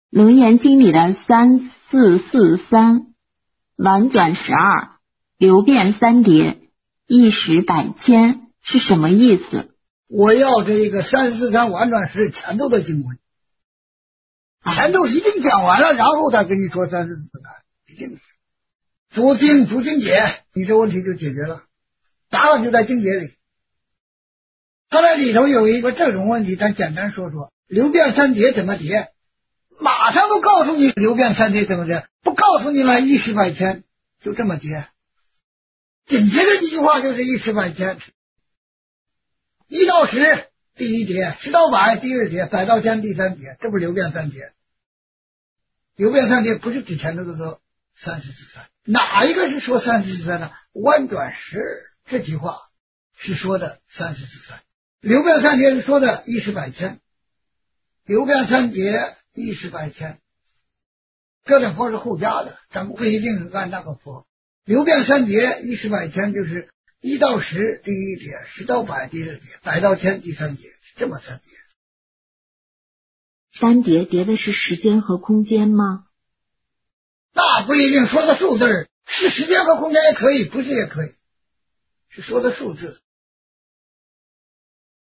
楞严经里的3443婉转12流变三叠一时百千是什么意思？ 我要这个3443婉转10前头的经文，前头一定讲完了，然后再跟你说3443，一定是读经解，你这问题就解决了，答案就在经解里。它在里头有一个这种问题，咱简单说说流变三叠怎么叠，马上都告诉你流变三叠怎么叠，不告诉你了一时百千，就这么叠。紧接着一句话就是一时百千，1到10第一叠，10到100第二叠，100到1000第三叠，这不是流变三叠。流变三叠不是指前头的说3443，哪一个是说3443呢？婉转10这句话是说的3443，流变三叠是说的一时百千，流变三叠一时百千，这两佛是后加的，咱不一定按那个佛。流变三叠一时百千就是1到10第一叠，10到100第二叠，100到1000第三叠，是这么三叠。 三叠叠的是时间和空间吗？ 那不一定，说个数字是时间和空间也可以，不是也可以，是说的数字。